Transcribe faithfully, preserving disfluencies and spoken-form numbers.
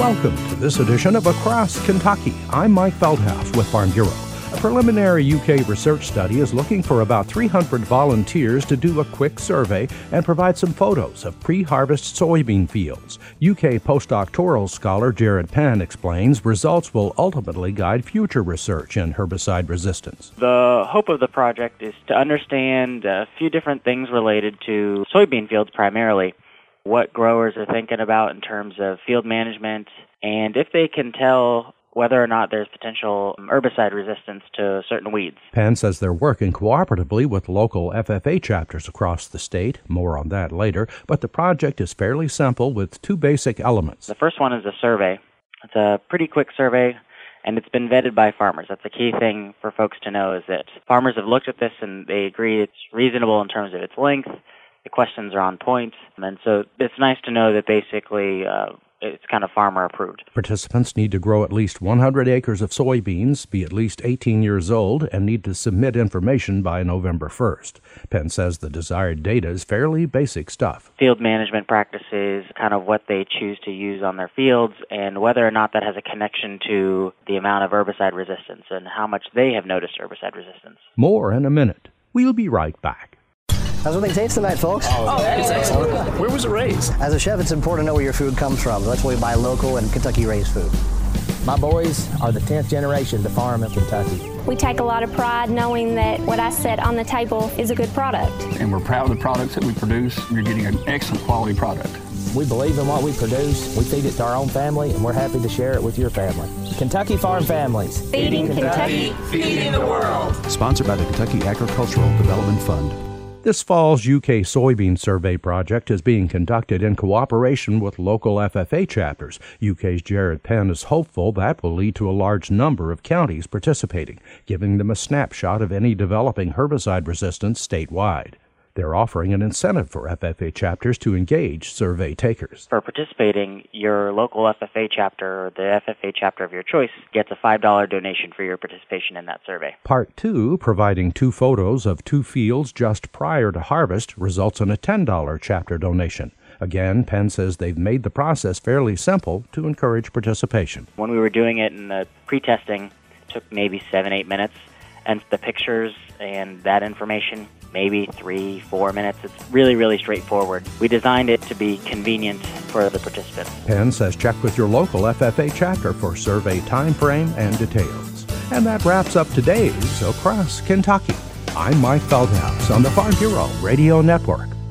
Welcome to this edition of Across Kentucky. I'm Mike Feldhaus with Farm Bureau. A preliminary U K research study is looking for about three hundred volunteers to do a quick survey and provide some photos of pre-harvest soybean fields. U K postdoctoral scholar Jared Penn explains results will ultimately guide future research in herbicide resistance. The hope of the project is to understand a few different things related to soybean fields primarily, what growers are thinking about in terms of field management, and if they can tell whether or not there's potential herbicide resistance to certain weeds. Penn says they're working cooperatively with local F F A chapters across the state. More on that later, but the project is fairly simple with two basic elements. The first one is a survey. It's a pretty quick survey, and it's been vetted by farmers. That's a key thing for folks to know, is that farmers have looked at this and they agree it's reasonable in terms of its length. The questions are on point, and so it's nice to know that basically uh, it's kind of farmer approved. Participants need to grow at least one hundred acres of soybeans, be at least eighteen years old, and need to submit information by November first. Penn says the desired data is fairly basic stuff. Field management practices, kind of what they choose to use on their fields, and whether or not that has a connection to the amount of herbicide resistance and how much they have noticed herbicide resistance. More in a minute. We'll be right back. How's everything taste tonight, folks? Oh, it's excellent. Where was it raised? As a chef, it's important to know where your food comes from. That's why we buy local and Kentucky-raised food. My boys are the tenth generation to farm in Kentucky. We take a lot of pride knowing that what I set on the table is a good product. And we're proud of the products that we produce. You're getting an excellent quality product. We believe in what we produce. We feed it to our own family, and we're happy to share it with your family. Kentucky Farm Families. Feeding Kentucky, feeding the world. Sponsored by the Kentucky Agricultural Development Fund. This fall's U K soybean survey project is being conducted in cooperation with local F F A chapters. U K's Jared Penn is hopeful that will lead to a large number of counties participating, giving them a snapshot of any developing herbicide resistance statewide. They're offering an incentive for F F A chapters to engage survey takers. For participating, your local F F A chapter or the F F A chapter of your choice gets a five dollars donation for your participation in that survey. Part two, providing two photos of two fields just prior to harvest, results in a ten dollars chapter donation. Again, Penn says they've made the process fairly simple to encourage participation. When we were doing it in the pre-testing, it took maybe seven, eight minutes, and the pictures and that information, maybe three, four minutes. It's really, really straightforward. We designed it to be convenient for the participants. Penn says check with your local F F A chapter for survey time frame and details. And that wraps up today's Across Kentucky. I'm Mike Feldhaus on the Farm Bureau Radio Network.